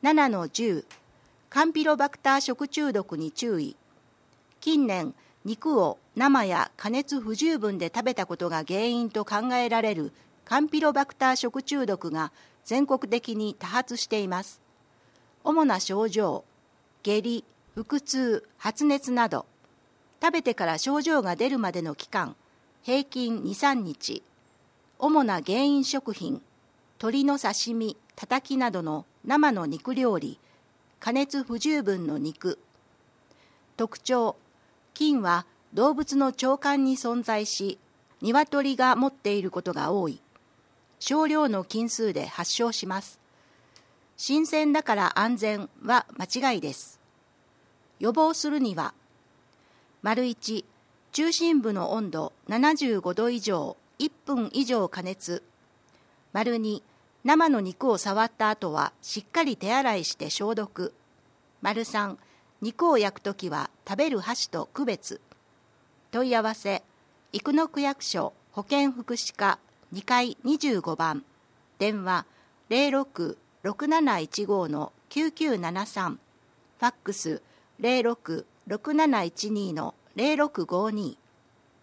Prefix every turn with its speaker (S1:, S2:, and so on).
S1: 7-10 カンピロバクター食中毒に注意。近年、肉を生や加熱不十分で食べたことが原因と考えられるカンピロバクター食中毒が全国的に多発しています。主な症状、下痢、腹痛、発熱など、食べてから症状が出るまでの期間、平均2、3日。主な原因食品、鶏の刺身、たたきなどの生の肉料理、加熱不十分の肉。特徴、菌は動物の腸管に存在し、鶏が持っていることが多い。少量の菌数で発症します。新鮮だから安全は間違いです。予防するには、1、中心部の温度75度以上、1分以上加熱。2、生の肉を触った後はしっかり手洗いして消毒。3、肉を焼くときは食べる箸と区別。問い合わせ、生野区役所保健福祉課2階25番。電話06-6715-9973。ファックス06-6712-0652。